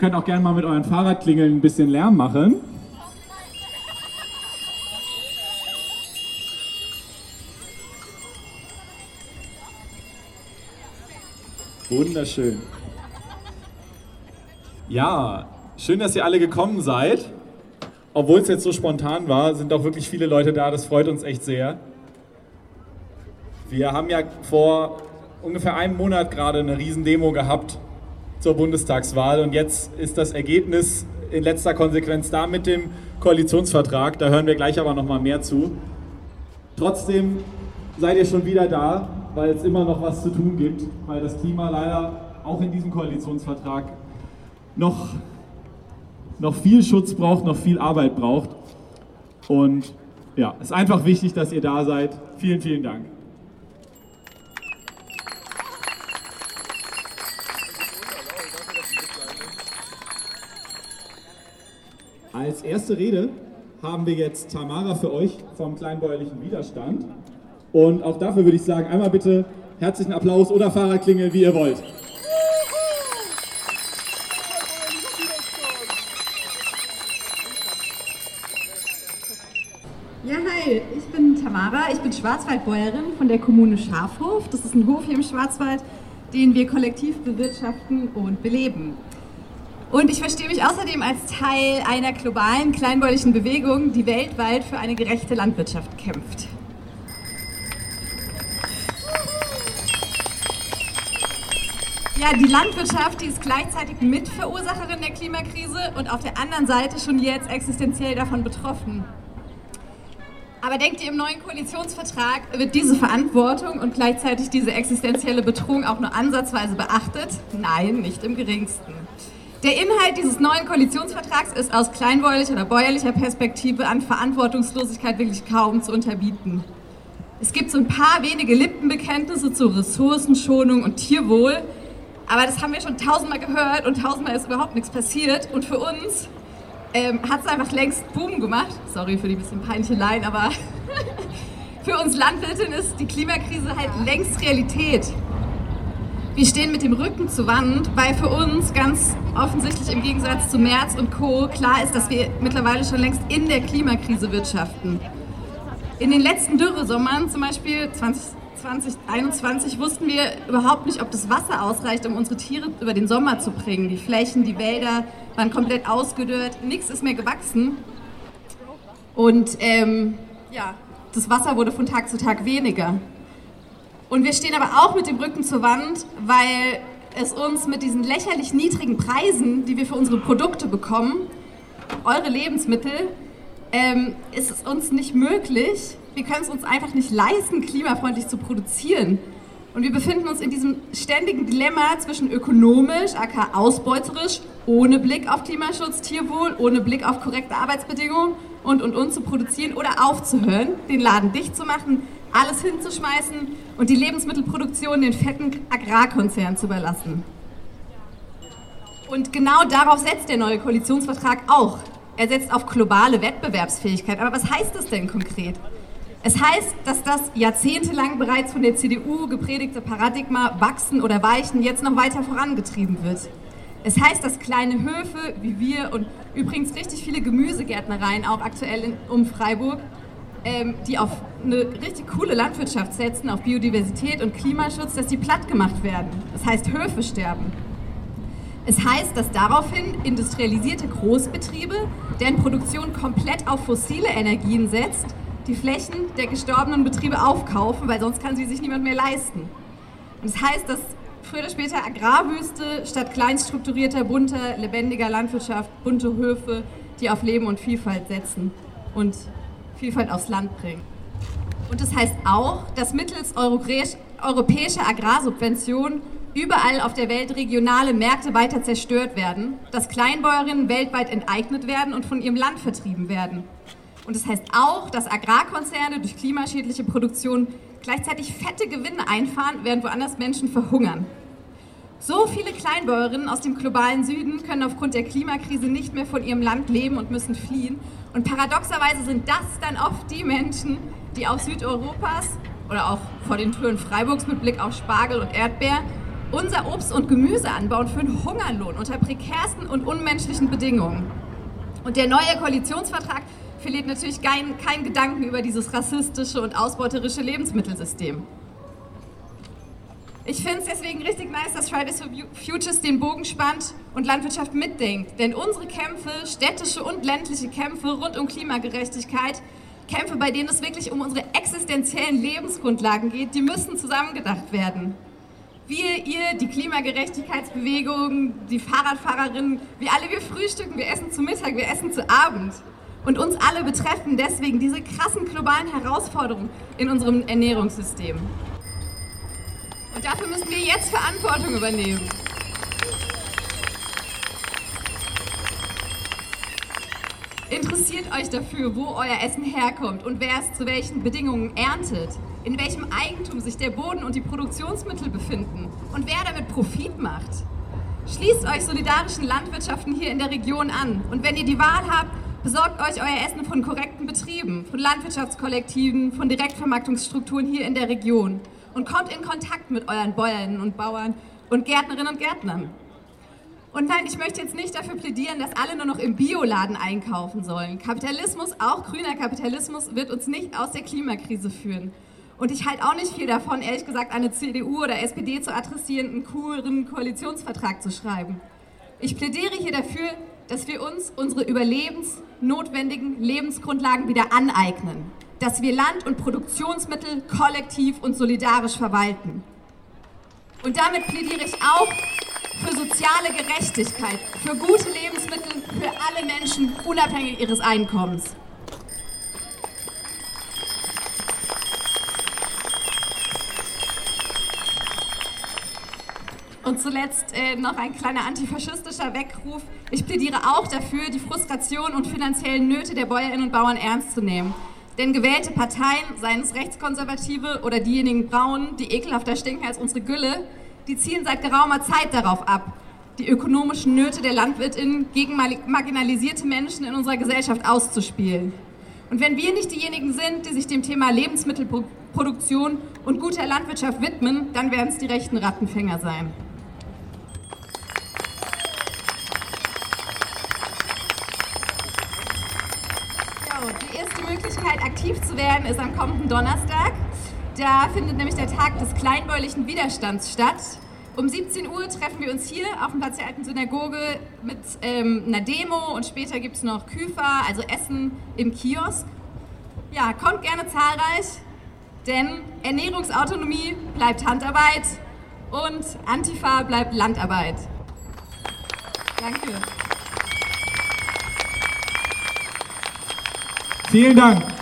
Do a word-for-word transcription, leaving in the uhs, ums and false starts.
Könnt auch gerne mal mit euren Fahrradklingeln ein bisschen Lärm machen. Wunderschön. Ja, schön, dass ihr alle gekommen seid. Obwohl es jetzt so spontan war, sind auch wirklich viele Leute da. Das freut uns echt sehr. Wir haben ja vor ungefähr einem Monat gerade eine Riesendemo gehabt zur Bundestagswahl und jetzt ist das Ergebnis in letzter Konsequenz da mit dem Koalitionsvertrag. Da hören wir gleich aber noch mal mehr zu. Trotzdem seid ihr schon wieder da, weil es immer noch was zu tun gibt, weil das Klima leider auch in diesem Koalitionsvertrag noch, noch viel Schutz braucht, noch viel Arbeit braucht. Und ja, es ist einfach wichtig, dass ihr da seid. Vielen, vielen Dank. Als erste Rede haben wir jetzt Tamara für euch vom Kleinbäuerlichen Widerstand. Und auch dafür würde ich sagen, einmal bitte herzlichen Applaus oder Fahrradklingel, wie ihr wollt. Ja, hi, ich bin Tamara, ich bin Schwarzwaldbäuerin von der Kommune Schafhof. Das ist ein Hof hier im Schwarzwald, den wir kollektiv bewirtschaften und beleben. Und ich verstehe mich außerdem als Teil einer globalen kleinbäuerlichen Bewegung, die weltweit für eine gerechte Landwirtschaft kämpft. Ja, die Landwirtschaft, die ist gleichzeitig Mitverursacherin der Klimakrise und auf der anderen Seite schon jetzt existenziell davon betroffen. Aber denkt ihr, im neuen Koalitionsvertrag wird diese Verantwortung und gleichzeitig diese existenzielle Bedrohung auch nur ansatzweise beachtet? Nein, nicht im geringsten. Der Inhalt dieses neuen Koalitionsvertrags ist aus kleinbäuerlicher oder bäuerlicher Perspektive an Verantwortungslosigkeit wirklich kaum zu unterbieten. Es gibt so ein paar wenige Lippenbekenntnisse zu Ressourcenschonung und Tierwohl, aber das haben wir schon tausendmal gehört und tausendmal ist überhaupt nichts passiert. Und für uns ähm, hat es einfach längst Boom gemacht. Sorry für die bisschen peinliche Line, aber für uns Landwirtinnen ist die Klimakrise halt längst Realität. Wir stehen mit dem Rücken zur Wand, weil für uns ganz offensichtlich im Gegensatz zu Merz und Co. klar ist, dass wir mittlerweile schon längst in der Klimakrise wirtschaften. In den letzten Dürresommern, zum Beispiel zwanzig einundzwanzig, wussten wir überhaupt nicht, ob das Wasser ausreicht, um unsere Tiere über den Sommer zu bringen. Die Flächen, die Wälder waren komplett ausgedörrt, nichts ist mehr gewachsen. Und ähm, ja, das Wasser wurde von Tag zu Tag weniger. Und wir stehen aber auch mit dem Rücken zur Wand, weil es uns mit diesen lächerlich niedrigen Preisen, die wir für unsere Produkte bekommen, eure Lebensmittel, ähm, ist es uns nicht möglich, wir können es uns einfach nicht leisten, klimafreundlich zu produzieren. Und wir befinden uns in diesem ständigen Dilemma zwischen ökonomisch, aka ausbeuterisch, ohne Blick auf Klimaschutz, Tierwohl, ohne Blick auf korrekte Arbeitsbedingungen und und und zu produzieren oder aufzuhören, den Laden dicht zu machen, alles hinzuschmeißen und die Lebensmittelproduktion den fetten Agrarkonzernen zu überlassen. Und genau darauf setzt der neue Koalitionsvertrag auch. Er setzt auf globale Wettbewerbsfähigkeit. Aber was heißt das denn konkret? Es heißt, dass das jahrzehntelang bereits von der C D U gepredigte Paradigma wachsen oder weichen jetzt noch weiter vorangetrieben wird. Es heißt, dass kleine Höfe wie wir und übrigens richtig viele Gemüsegärtnereien auch aktuell in, um Freiburg, ähm, die auf eine richtig coole Landwirtschaft setzen, auf Biodiversität und Klimaschutz, dass die platt gemacht werden. Das heißt, Höfe sterben. Es heißt, dass daraufhin industrialisierte Großbetriebe, deren Produktion komplett auf fossile Energien setzt, die Flächen der gestorbenen Betriebe aufkaufen, weil sonst kann sie sich niemand mehr leisten. Und es heißt, dass früher oder später Agrarwüste statt kleinst strukturierter, bunter, lebendiger Landwirtschaft, bunte Höfe, die auf Leben und Vielfalt setzen und Vielfalt aufs Land bringen. Und das heißt auch, dass mittels europäischer Agrarsubventionen überall auf der Welt regionale Märkte weiter zerstört werden, dass Kleinbäuerinnen weltweit enteignet werden und von ihrem Land vertrieben werden. Und das heißt auch, dass Agrarkonzerne durch klimaschädliche Produktion gleichzeitig fette Gewinne einfahren, während woanders Menschen verhungern. So viele Kleinbäuerinnen aus dem globalen Süden können aufgrund der Klimakrise nicht mehr von ihrem Land leben und müssen fliehen. Und paradoxerweise sind das dann oft die Menschen, die aus Südeuropas oder auch vor den Türen Freiburgs mit Blick auf Spargel und Erdbeer unser Obst und Gemüse anbauen für einen Hungerlohn unter prekärsten und unmenschlichen Bedingungen. Und der neue Koalitionsvertrag verliert natürlich keinen kein Gedanken über dieses rassistische und ausbeuterische Lebensmittelsystem. Ich finde es deswegen richtig nice, dass Fridays for Futures den Bogen spannt und Landwirtschaft mitdenkt. Denn unsere Kämpfe, städtische und ländliche Kämpfe rund um Klimagerechtigkeit, Kämpfe, bei denen es wirklich um unsere existenziellen Lebensgrundlagen geht, die müssen zusammengedacht werden. Wir, ihr, die Klimagerechtigkeitsbewegung, die Fahrradfahrerinnen, wir alle, wir frühstücken, wir essen zu Mittag, wir essen zu Abend. Und uns alle betreffen deswegen diese krassen globalen Herausforderungen in unserem Ernährungssystem. Und dafür müssen wir jetzt Verantwortung übernehmen. Interessiert euch dafür, wo euer Essen herkommt und wer es zu welchen Bedingungen erntet, in welchem Eigentum sich der Boden und die Produktionsmittel befinden und wer damit Profit macht? Schließt euch solidarischen Landwirtschaften hier in der Region an und wenn ihr die Wahl habt, besorgt euch euer Essen von korrekten Betrieben, von Landwirtschaftskollektiven, von Direktvermarktungsstrukturen hier in der Region. Und kommt in Kontakt mit euren Bäuerinnen und Bauern und Gärtnerinnen und Gärtnern. Und nein, ich möchte jetzt nicht dafür plädieren, dass alle nur noch im Bioladen einkaufen sollen. Kapitalismus, auch grüner Kapitalismus, wird uns nicht aus der Klimakrise führen. Und ich halte auch nicht viel davon, ehrlich gesagt, eine C D U oder S P D zu adressieren, einen cooleren Koalitionsvertrag zu schreiben. Ich plädiere hier dafür, dass wir uns unsere überlebensnotwendigen Lebensgrundlagen wieder aneignen. Dass wir Land- und Produktionsmittel kollektiv und solidarisch verwalten. Und damit plädiere ich auch für soziale Gerechtigkeit, für gute Lebensmittel für alle Menschen, unabhängig ihres Einkommens. Und zuletzt äh, noch ein kleiner antifaschistischer Weckruf. Ich plädiere auch dafür, die Frustration und finanziellen Nöte der Bäuerinnen und Bauern ernst zu nehmen. Denn gewählte Parteien, seien es Rechtskonservative oder diejenigen Braunen, die ekelhafter stinken als unsere Gülle, die zielen seit geraumer Zeit darauf ab, die ökonomischen Nöte der LandwirtInnen gegen marginalisierte Menschen in unserer Gesellschaft auszuspielen. Und wenn wir nicht diejenigen sind, die sich dem Thema Lebensmittelproduktion und guter Landwirtschaft widmen, dann werden es die rechten Rattenfänger sein. Die erste Möglichkeit, aktiv zu werden, ist am kommenden Donnerstag. Da findet nämlich der Tag des kleinbäuerlichen Widerstands statt. Um siebzehn Uhr treffen wir uns hier auf dem Platz der alten Synagoge mit ähm, einer Demo und später gibt es noch Küfer, also Essen im Kiosk. Ja, kommt gerne zahlreich, denn Ernährungsautonomie bleibt Handarbeit und Antifa bleibt Landarbeit. Danke. Vielen Dank.